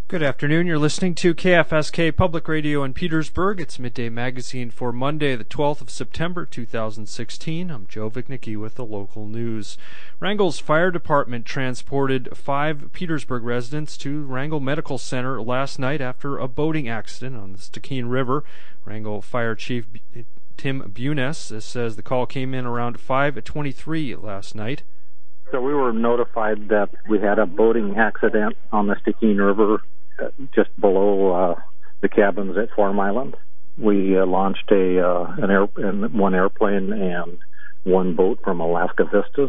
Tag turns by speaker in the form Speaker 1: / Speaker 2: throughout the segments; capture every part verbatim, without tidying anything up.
Speaker 1: Good afternoon. You're listening to K F S K Public Radio in Petersburg. It's Midday Magazine for Monday, the twelfth of September, two thousand sixteen. I'm Joe Vicnicki with the local news. Wrangell's Fire Department transported five Petersburg residents to Wrangell Medical Center last night after a boating accident on the Stikine River. Wrangell Fire Chief Tim Bunes says the call came in around five twenty-three last night.
Speaker 2: So we were notified that we had a boating accident on the Stikine River just below uh, the cabins at Forum Island. We uh, launched a uh, an air, one airplane and one boat from Alaska Vistas.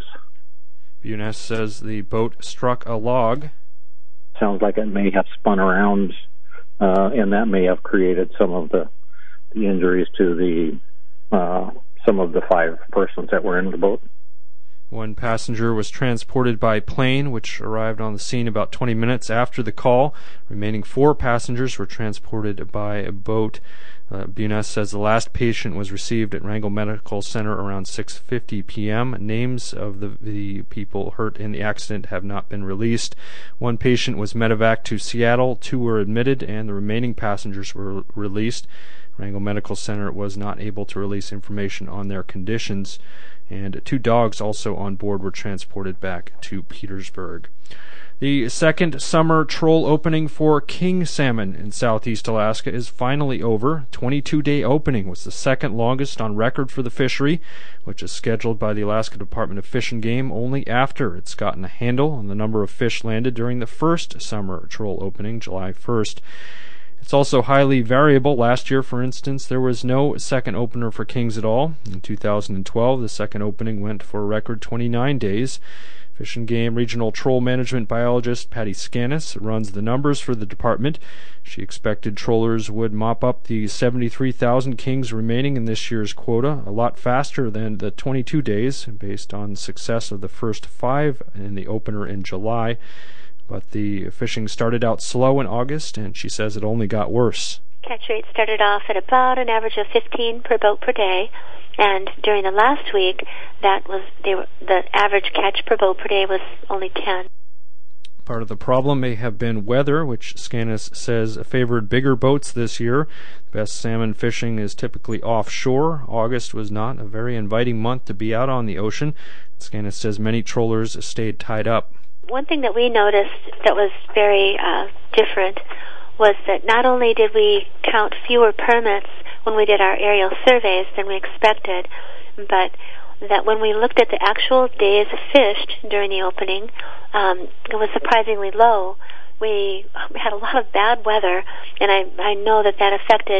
Speaker 1: Bunes says the boat struck a log.
Speaker 2: Sounds like it may have spun around, uh, and that may have created some of the, the injuries to the uh, some of the five persons that were in the boat.
Speaker 1: One passenger was transported by plane, which arrived on the scene about twenty minutes after the call. Remaining four passengers were transported by a boat. Uh, Bunes says the last patient was received at Wrangell Medical Center around six fifty p.m. Names of the, the people hurt in the accident have not been released. One patient was medevaced to Seattle, two were admitted, and the remaining passengers were released. Wrangell Medical Center was not able to release information on their conditions, and two dogs also on board were transported back to Petersburg. The second summer troll opening for king salmon in southeast Alaska is finally over. twenty-two day opening was the second longest on record for the fishery, which is scheduled by the Alaska Department of Fish and Game only after it's gotten a handle on the number of fish landed during the first summer troll opening, July first. It's also highly variable. Last year, for instance, there was no second opener for kings at all. In two thousand twelve, the second opening went for a record twenty-nine days. Fish and Game Regional Troll Management Biologist Patty Scanis runs the numbers for the department. She expected trollers would mop up the seventy-three thousand kings remaining in this year's quota a lot faster than the twenty-two days, based on the success of the first five in the opener in July. But the fishing started out slow in August, and she says it only got worse.
Speaker 3: Catch rate started off at about an average of fifteen per boat per day, and during the last week, that was they were, the average catch per boat per day was only ten.
Speaker 1: Part of the problem may have been weather, which Scanis says favored bigger boats this year. The best salmon fishing is typically offshore. August was not a very inviting month to be out on the ocean. Scanis says many trollers stayed tied up.
Speaker 3: One thing that we noticed that was very uh, different was that not only did we count fewer permits when we did our aerial surveys than we expected, but that when we looked at the actual days fished during the opening, um, it was surprisingly low. We had a lot of bad weather, and I, I know that that affected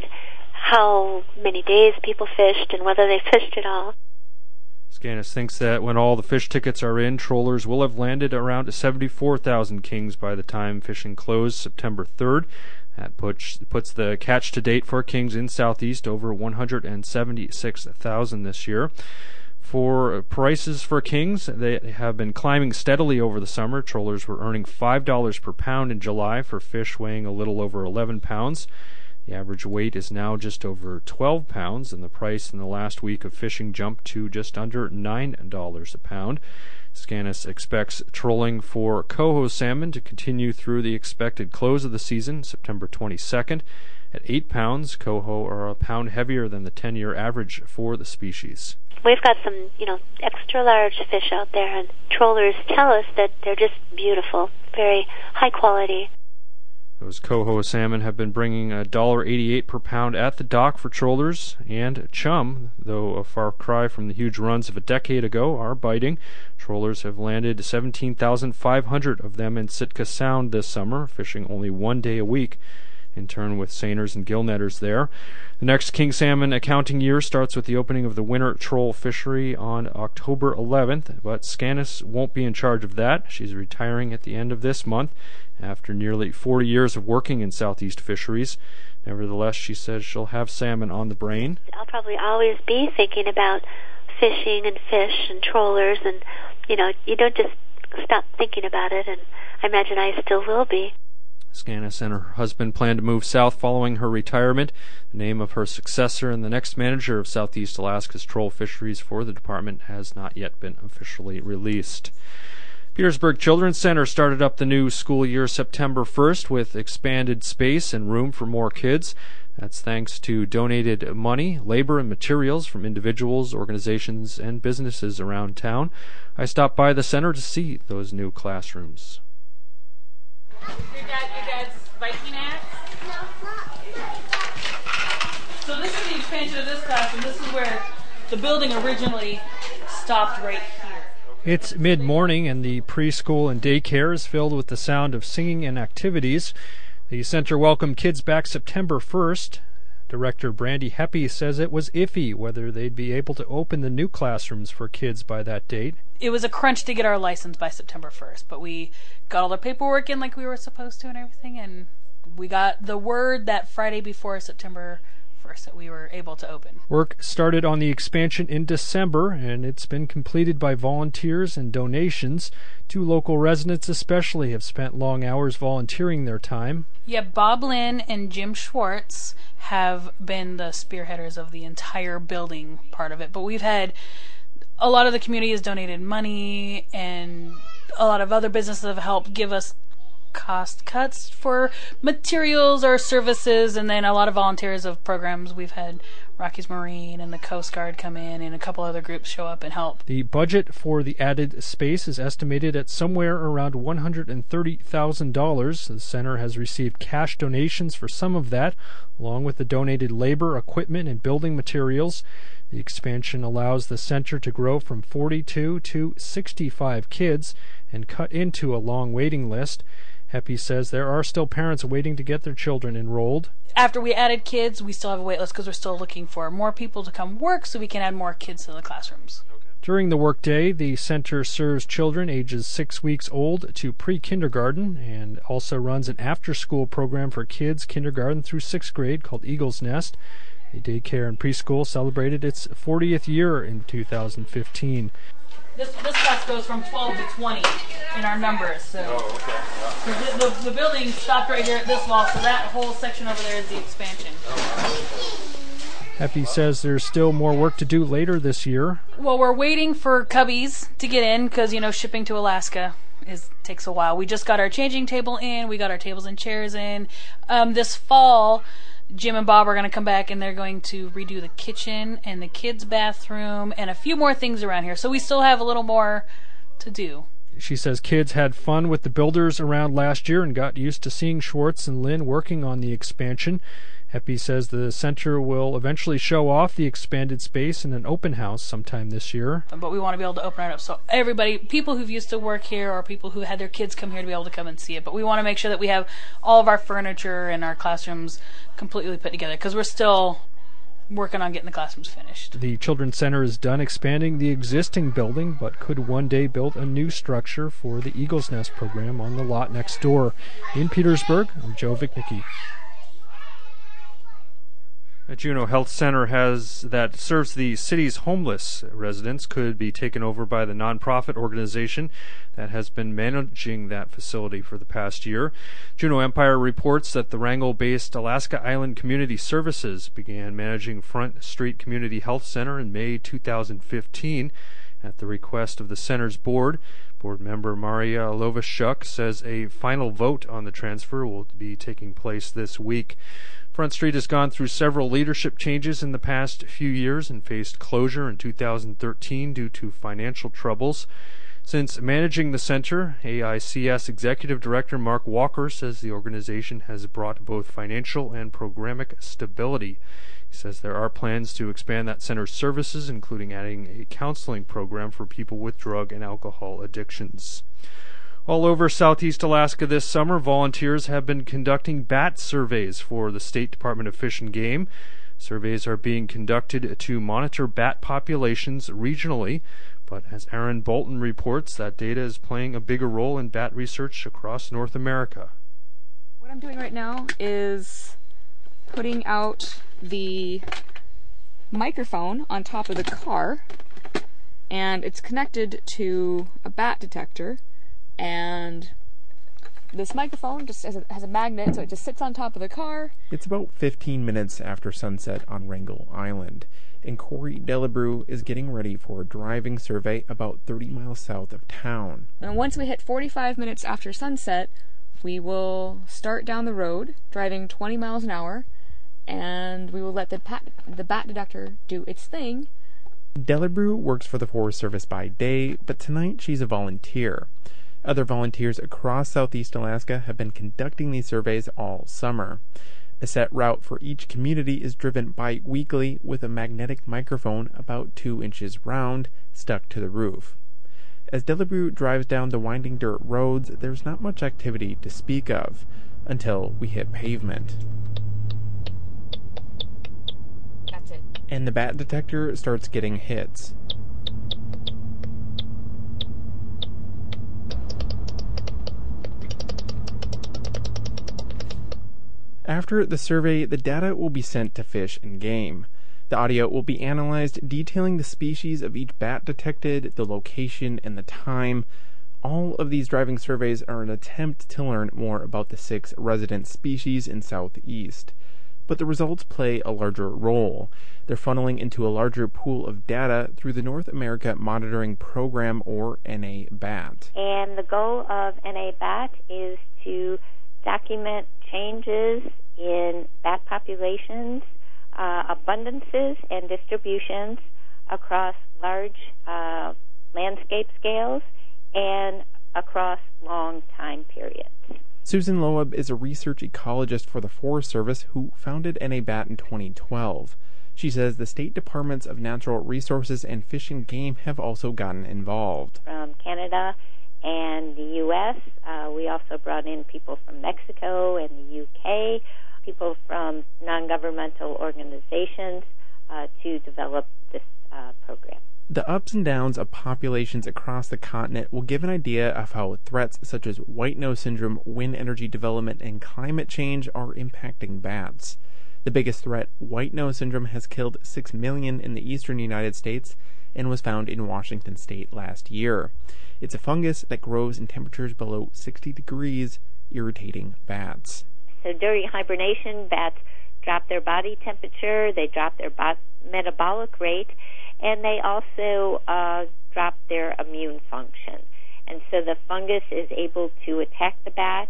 Speaker 3: how many days people fished and whether they fished at all.
Speaker 1: Scanis thinks that when all the fish tickets are in, trollers will have landed around seventy-four thousand kings by the time fishing closed September third. That puts, puts the catch to date for kings in Southeast over one hundred seventy-six thousand this year. For prices for kings, they have been climbing steadily over the summer. Trollers were earning five dollars per pound in July for fish weighing a little over eleven pounds. The average weight is now just over twelve pounds, and the price in the last week of fishing jumped to just under nine dollars a pound. Scanis expects trolling for coho salmon to continue through the expected close of the season, September twenty-second. At eight pounds, coho are a pound heavier than the ten-year average for the species.
Speaker 3: We've got some, you know, extra large fish out there, and trollers tell us that they're just beautiful, very high quality.
Speaker 1: Those coho salmon have been bringing one dollar eighty-eight per pound at the dock for trollers, and chum, though a far cry from the huge runs of a decade ago, are biting. Trollers have landed seventeen thousand five hundred of them in Sitka Sound this summer, fishing only one day a week, in turn with seiners and gillnetters there. The next king salmon accounting year starts with the opening of the winter troll fishery on October eleventh, but Scanis won't be in charge of that. She's retiring at the end of this month after nearly forty years of working in southeast fisheries. Nevertheless, she says she'll have salmon on the brain.
Speaker 3: I'll probably always be thinking about fishing and fish and trollers, and, you know, you don't just stop thinking about it, and I imagine I still will be.
Speaker 1: Scanis and her husband plan to move south following her retirement. The name of her successor and the next manager of Southeast Alaska's troll fisheries for the department has not yet been officially released. Petersburg Children's Center started up the new school year September first with expanded space and room for more kids. That's thanks to donated money, labor, and materials from individuals, organizations, and businesses around town. I stopped by the center to see those new classrooms.
Speaker 4: Your dad, your dad's Viking axe? So this is the expansion of this classroom. This is where the building originally stopped right here.
Speaker 1: It's mid-morning and the preschool and daycare is filled with the sound of singing and activities. The center welcomed kids back September first. Director Brandy Heppy says it was iffy whether they'd be able to open the new classrooms for kids by that date.
Speaker 4: It was a crunch to get our license by September first, but we got all the paperwork in like we were supposed to and everything, and we got the word that Friday before September first that we were able to open.
Speaker 1: Work started on the expansion in December, and it's been completed by volunteers and donations. Two local residents especially have spent long hours volunteering their time.
Speaker 4: Yeah, Bob Lynn and Jim Schwartz have been the spearheaders of the entire building part of it, but we've had a lot of the community has donated money, and a lot of other businesses have helped give us cost cuts for materials or services, and then a lot of volunteers of programs. We've had Rockies Marine and the Coast Guard come in, and a couple other groups show up and help.
Speaker 1: The budget for the added space is estimated at somewhere around one hundred thirty thousand dollars. The center has received cash donations for some of that, along with the donated labor, equipment, and building materials. The expansion allows the center to grow from forty-two to sixty-five kids and cut into a long waiting list. Heppy says there are still parents waiting to get their children enrolled.
Speaker 4: After we added kids, we still have a wait list because we're still looking for more people to come work so we can add more kids to the classrooms.
Speaker 1: During the workday, the center serves children ages six weeks old to pre-kindergarten and also runs an after-school program for kids kindergarten through sixth grade called Eagle's Nest. The daycare and preschool celebrated its fortieth year in two thousand fifteen.
Speaker 4: This this class goes from twelve to twenty in our numbers. So
Speaker 1: Oh, okay.
Speaker 4: yeah. the, the, the building stopped right here at this wall, so that whole section over there is the expansion.
Speaker 1: Heppy says there's still more work to do later this year.
Speaker 4: Well, we're waiting for cubbies to get in because, you know, shipping to Alaska is takes a while. We just got our changing table in. We got our tables and chairs in. Um, this fall, Jim and Bob are going to come back, and they're going to redo the kitchen and the kids' bathroom and a few more things around here. So we still have a little more to do.
Speaker 1: She says kids had fun with the builders around last year and got used to seeing Schwartz and Lynn working on the expansion. Heppy says the center will eventually show off the expanded space in an open house sometime this year.
Speaker 4: But we want to be able to open it up so everybody, people who've used to work here or people who had their kids come here to be able to come and see it. But we want to make sure that we have all of our furniture and our classrooms completely put together because we're still working on getting the classrooms finished.
Speaker 1: The Children's Center is done expanding the existing building, but could one day build a new structure for the Eagle's Nest program on the lot next door. In Petersburg, I'm Joe Vicnicki. A Juneau Health Center has that serves the city's homeless residents could be taken over by the nonprofit organization that has been managing that facility for the past year. Juneau Empire reports that the Wrangell-based Alaska Island Community Services began managing Front Street Community Health Center in May two thousand fifteen at the request of the center's board. Board member Maria Lovashuk says a final vote on the transfer will be taking place this week. Front Street has gone through several leadership changes in the past few years and faced closure in two thousand thirteen due to financial troubles. Since managing the center, A I C S Executive Director Mark Walker says the organization has brought both financial and programmatic stability. He says there are plans to expand that center's services, including adding a counseling program for people with drug and alcohol addictions. All over southeast Alaska this summer, volunteers have been conducting bat surveys for the State Department of Fish and Game. Surveys are being conducted to monitor bat populations regionally, but as Aaron Bolton reports, that data is playing a bigger role in bat research across North America.
Speaker 5: What I'm doing right now is putting out the microphone on top of the car, and it's connected to a bat detector. And this microphone just has a, has a magnet, so it just sits on top of the car.
Speaker 6: It's about fifteen minutes after sunset on Wrangell Island, and Corey Delabrew is getting ready for a driving survey about thirty miles south of town.
Speaker 5: And once we hit forty-five minutes after sunset, we will start down the road, driving twenty miles an hour, and we will let the, pat, the bat detector do its thing.
Speaker 6: Delabrew works for the Forest Service by day, but tonight she's a volunteer. Other volunteers across southeast Alaska have been conducting these surveys all summer. A set route for each community is driven bi-weekly with a magnetic microphone about two inches round stuck to the roof. As Delabrew drives down the winding dirt roads, there's not much activity to speak of until we hit pavement.
Speaker 5: That's it.
Speaker 6: And the bat detector starts getting hits. After the survey, the data will be sent to Fish and Game. The audio will be analyzed, detailing the species of each bat detected, the location, and the time. All of these driving surveys are an attempt to learn more about the six resident species in Southeast. But the results play a larger role. They're funneling into a larger pool of data through the North America Monitoring Program, or N A B A T.
Speaker 7: And the goal of N A B A T is to document changes in bat populations, uh, abundances, and distributions across large uh, landscape scales and across long time periods.
Speaker 6: Susan Loeb is a research ecologist for the Forest Service who founded N A B A T in twenty twelve. She says the state departments of natural resources and Fish and Game have also gotten involved.
Speaker 7: From Canada and the U S, uh, we also brought in people from Mexico and the U K, people from non-governmental organizations uh, to develop this uh, program.
Speaker 6: The ups and downs of populations across the continent will give an idea of how threats such as white nose syndrome, wind energy development, and climate change are impacting bats. The biggest threat, white nose syndrome, has killed six million in the eastern United States and was found in Washington state last year. It's a fungus that grows in temperatures below sixty degrees, irritating bats.
Speaker 7: So during hibernation, bats drop their body temperature, they drop their bo- metabolic rate, and they also uh, drop their immune function. And so the fungus is able to attack the bat.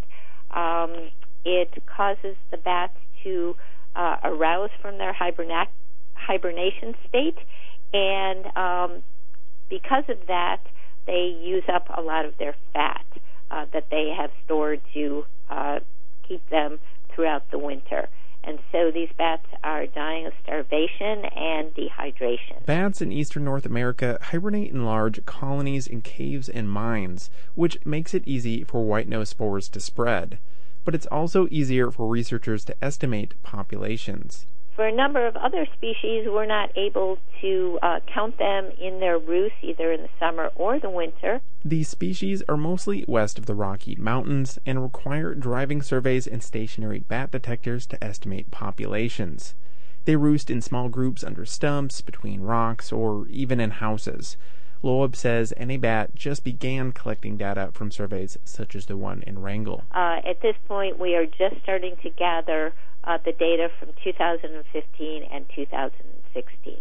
Speaker 7: Um, it causes the bats to uh, arouse from their hiberna- hibernation state, and um, because of that, they use up a lot of their fat uh, that they have stored to uh, keep them throughout the winter. And so these bats are dying of starvation and dehydration.
Speaker 6: Bats in eastern North America hibernate in large colonies in caves and mines, which makes it easy for white nose spores to spread. But it's also easier for researchers to estimate populations.
Speaker 7: For a number of other species, we're not able to uh, count them in their roosts, either in the summer or the winter.
Speaker 6: These species are mostly west of the Rocky Mountains and require driving surveys and stationary bat detectors to estimate populations. They roost in small groups under stumps, between rocks, or even in houses. Loeb says N A B A T just began collecting data from surveys such as the one in Wrangell.
Speaker 7: Uh, at this point, we are just starting to gather uh, the data from two thousand fifteen and two thousand sixteen.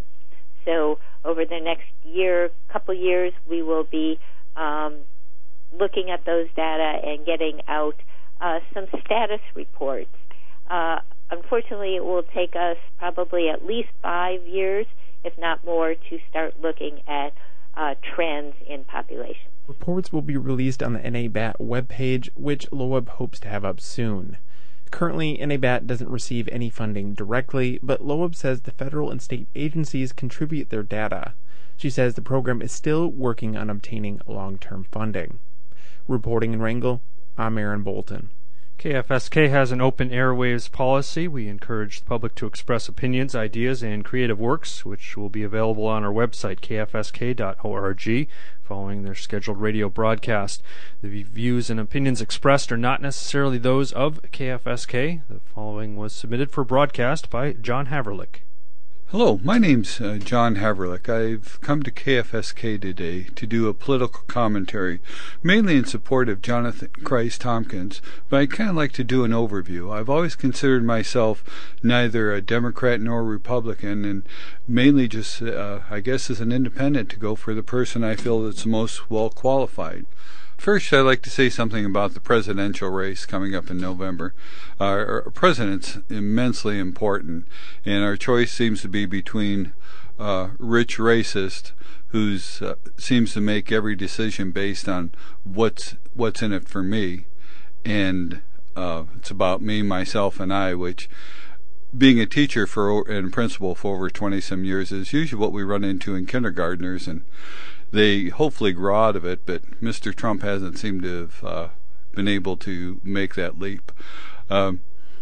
Speaker 7: So over the next year, couple years, we will be um, looking at those data and getting out uh, some status reports. Uh, unfortunately, it will take us probably at least five years, if not more, to start looking at Uh, trends in population.
Speaker 6: Reports will be released on the N A B A T webpage, which Loeb hopes to have up soon. Currently, N A B A T doesn't receive any funding directly, but Loeb says the federal and state agencies contribute their data. She says the program is still working on obtaining long-term funding. Reporting in Wrangell, I'm Aaron Bolton.
Speaker 1: K F S K has an open airwaves policy. We encourage the public to express opinions, ideas, and creative works, which will be available on our website, k f s k dot org, following their scheduled radio broadcast. The views and opinions expressed are not necessarily those of K F S K. The following was submitted for broadcast by John Haverlick.
Speaker 8: Hello, my name's uh, John Haverlick. I've come to K F S K today to do a political commentary, mainly in support of Jonathan Christ Tompkins, but I'd kind of like to do an overview. I've always considered myself neither a Democrat nor Republican, and mainly just, uh, I guess, as an independent to go for the person I feel that's the most well qualified. First, I'd like to say something about the presidential race coming up in November. Our, our president's immensely important, and our choice seems to be between a rich racist who uh, seems to make every decision based on what's what's in it for me, and uh, it's about me, myself, and I, which, being a teacher for and principal for over twenty-some years, is usually what we run into in kindergartners, and they hopefully grow out of it, but Mister Trump hasn't seemed to have uh, been able to make that leap. Um,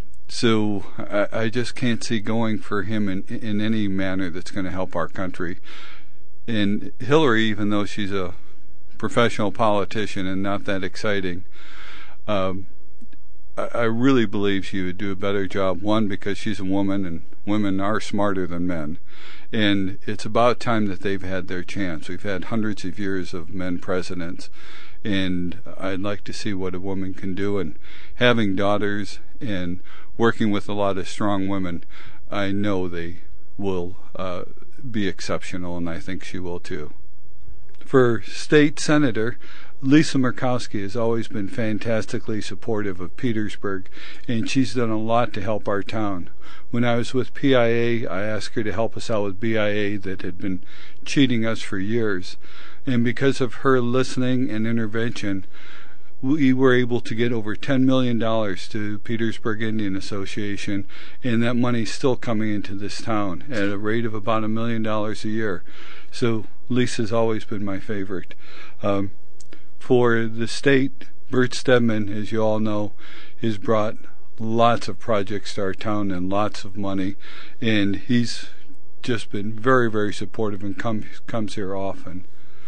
Speaker 8: so I, I just can't see going for him in, in any manner that's going to help our country. And Hillary, even though she's a professional politician and not that exciting, um, I, I really believe she would do a better job, one, because she's a woman and women are smarter than men. And it's about time that they've had their chance. We've had hundreds of years of men presidents, and I'd like to see what a woman can do. And having daughters and working with a lot of strong women, I know they will uh, be exceptional, and I think she will too. For state senator, Lisa Murkowski has always been fantastically supportive of Petersburg, and she's done a lot to help our town. When I was with P I A, I asked her to help us out with B I A that had been cheating us for years. And because of her listening and intervention, we were able to get over ten million dollars to Petersburg Indian Association, and that money's still coming into this town at a rate of about a million dollars a year. So Lisa's always been my favorite. Um, for the state, Bert Stedman, as you all know, has brought lots of projects to our town and lots of money, and he's just been very, very supportive and comes comes here often.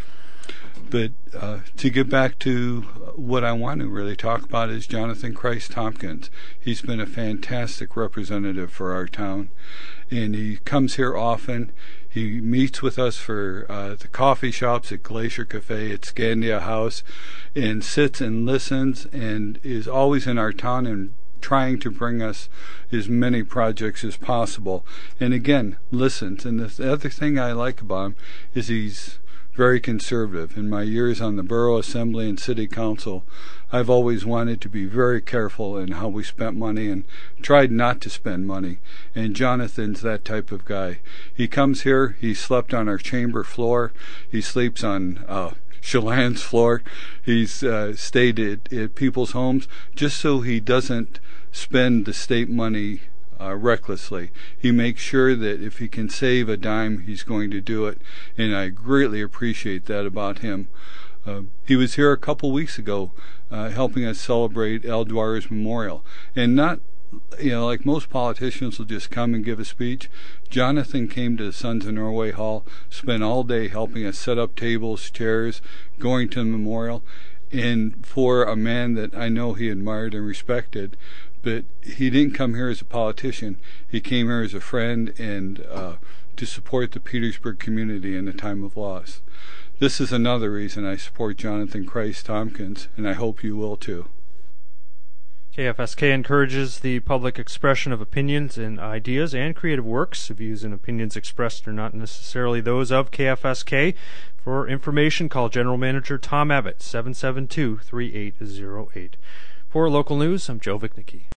Speaker 8: But uh, to get back to what I want to really talk about is Jonathan Christ Tompkins. He's been a fantastic representative for our town, and he comes here often. He meets with us for uh, the coffee shops at Glacier Cafe, at Scandia House, and sits and listens and is always in our town and trying to bring us as many projects as possible. And again, listens. And the other thing I like about him is he's very conservative. In my years on the Borough Assembly and City Council, I've always wanted to be very careful in how we spent money and tried not to spend money. And Jonathan's that type of guy. He comes here, he slept on our chamber floor, he sleeps on uh, Chelan's floor, he's uh, stayed at, at people's homes just so he doesn't spend the state money Uh, recklessly. He makes sure that if he can save a dime, he's going to do it, and I greatly appreciate that about him. Uh, he was here a couple weeks ago uh, helping us celebrate Al Dwar's memorial, and not, you know, like most politicians will just come and give a speech. Jonathan came to the Sons of Norway Hall, spent all day helping us set up tables, chairs, going to the memorial, and for a man that I know he admired and respected, but he didn't come here as a politician. He came here as a friend and uh, to support the Petersburg community in a time of loss. This is another reason I support Jonathan Christ Tompkins, and I hope you will too.
Speaker 1: K F S K encourages the public expression of opinions and ideas and creative works. Views and opinions expressed are not necessarily those of K F S K. For information, call General Manager Tom Abbott, seven seven two, three eight zero eight. For local news, I'm Joe Vicnicki.